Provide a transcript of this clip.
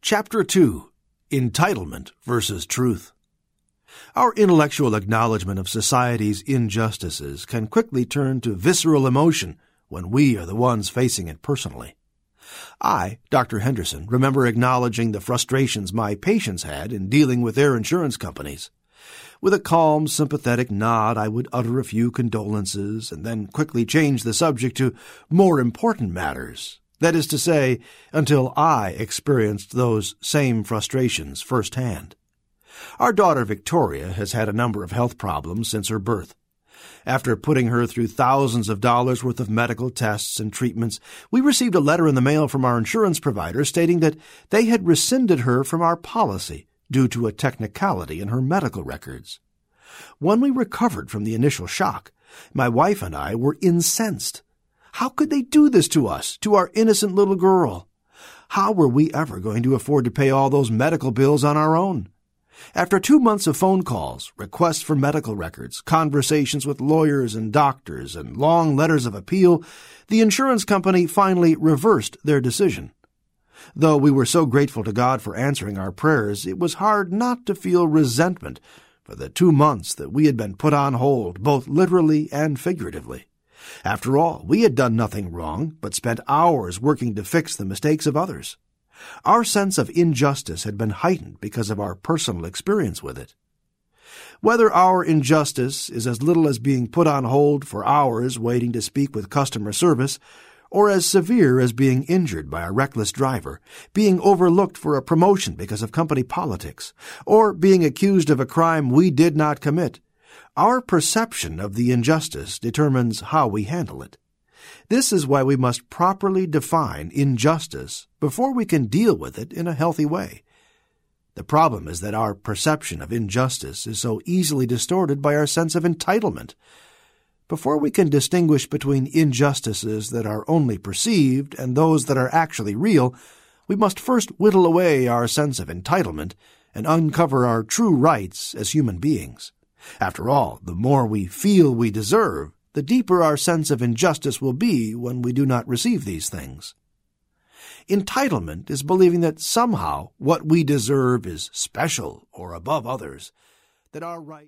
Chapter 2. Entitlement versus Truth. Our intellectual acknowledgement of society's injustices can quickly turn to visceral emotion when we are the ones facing it personally. I, Dr. Henderson, remember acknowledging the frustrations my patients had in dealing with their insurance companies. With a calm, sympathetic nod, I would utter a few condolences and then quickly change the subject to more important matters. That is to say, until I experienced those same frustrations firsthand. Our daughter Victoria has had a number of health problems since her birth. After putting her through thousands of dollars worth of medical tests and treatments, we received a letter in the mail from our insurance provider stating that they had rescinded her from our policy due to a technicality in her medical records. When we recovered from the initial shock, my wife and I were incensed. How could they do this to us, to our innocent little girl? How were we ever going to afford to pay all those medical bills on our own? After 2 months of phone calls, requests for medical records, conversations with lawyers and doctors, and long letters of appeal, the insurance company finally reversed their decision. Though we were so grateful to God for answering our prayers, it was hard not to feel resentment for the 2 months that we had been put on hold, both literally and figuratively. After all, we had done nothing wrong, but spent hours working to fix the mistakes of others. Our sense of injustice had been heightened because of our personal experience with it. Whether our injustice is as little as being put on hold for hours waiting to speak with customer service, or as severe as being injured by a reckless driver, being overlooked for a promotion because of company politics, or being accused of a crime we did not commit, our perception of the injustice determines how we handle it. This is why we must properly define injustice before we can deal with it in a healthy way. The problem is that our perception of injustice is so easily distorted by our sense of entitlement. Before we can distinguish between injustices that are only perceived and those that are actually real, we must first whittle away our sense of entitlement and uncover our true rights as human beings. After all, the more we feel we deserve, the deeper our sense of injustice will be when we do not receive these things. Entitlement is believing that somehow what we deserve is special or above others, that our right